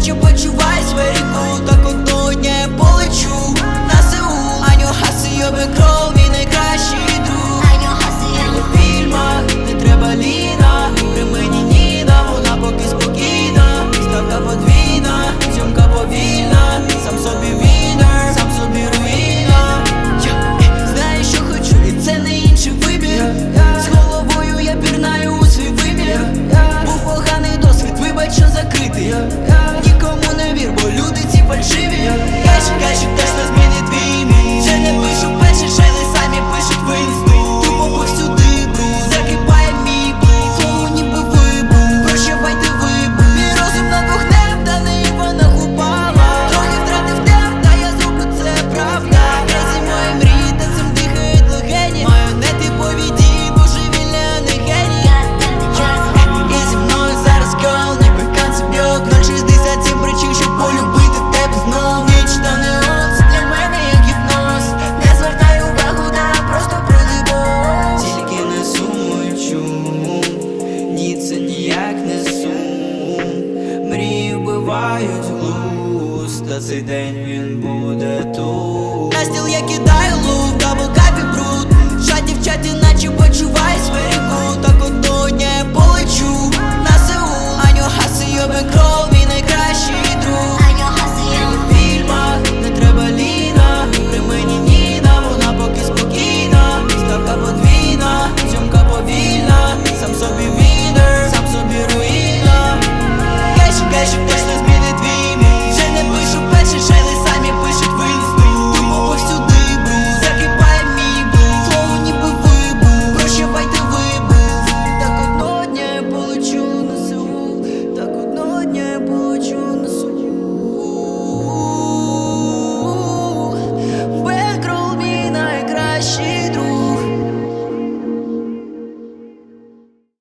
хочу, почувай сфері кул. Так одного дня я полечу на Сеул. Аню Хасі, обекрол, мій найкращий друг. В фільмах не треба Ліна, при мені Ніна, вона поки спокійна. Ставка подвійна, зйомка повільна, сам собі вінер, сам собі руїна. Знаю, що хочу, і це не інший вибір. З головою я пірнаю у свій вимір. Був поганий досвід, вибач, що закритий. Нікому не вір, бо люди ці фальшиві. Кешик точно змінить твій імідж. Вже не пишу перші шейли, самі пишуть в інсту. Тупо повсюди бруд, закипає мій блин. Слово ніби вибух, прощавайте вибух. Мій розум на двох неб, та не вона упала. Трохи втратив темп, та я зроблю це, правда. Крейзі мої мрії, та цим дихають легені. Майонети повіді, божевільне, а не геній. І зі мною зараз girl, ніби канцебьок. 067 причин, щоб полюбити тебе знов. Ніч та не он, це для мене як гіпноз. Не звертай увагу, да просто пройди бос. Тільки не сумуй, чому? Ні, це ніяк не сум. Мрії вбивають глузд, та цей день він буде тут. На стіл я кидаю